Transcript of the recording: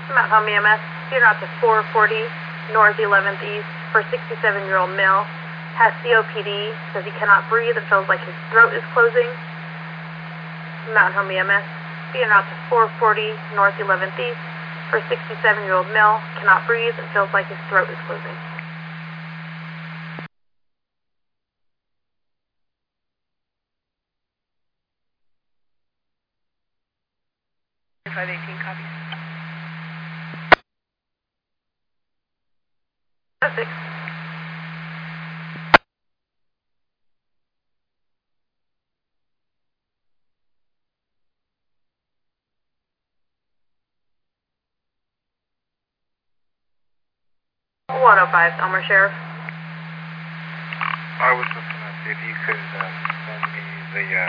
Mount Home EMS, being out to 440 North 11th East for 67-year-old male. Has COPD, says he cannot breathe and feels like his throat is closing. Mount Home EMS, being out to 440 North 11th East for 67-year-old male, cannot breathe and feels like his throat is closing. 518 copies. 6. One 05, Elmer Sheriff. I was just going to see if you could